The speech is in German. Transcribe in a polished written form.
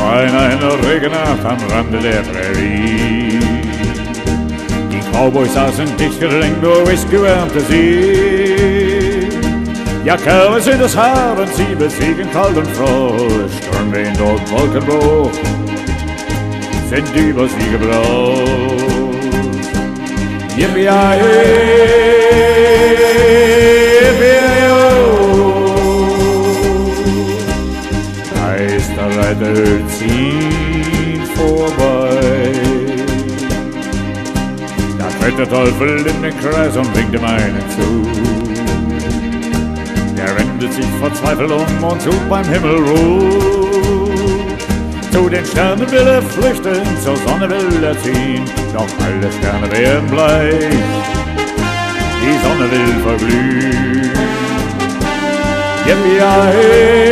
war in einer Regennacht am Rande der Prärie. Die Cowboys saßen dicht gedrängt, nur Whisky wärmte sie. Ja, Kerle sind das Haar und sie besiegen kalt und froh. Sturmwind und Wolkenbruch sind über sie gebraut. Geisterreiter ziehen vorbei. Da tritt der Teufel in den Kreis und winkt dem einen zu. Der wendet sich verzweifelt um und sucht beim Himmel Ruhe. Zu den Sternen will er flüchten, zur Sonne will er ziehen, doch alle Sterne werden bleich, die Sonne will verglühen. Yippie-yi-hey.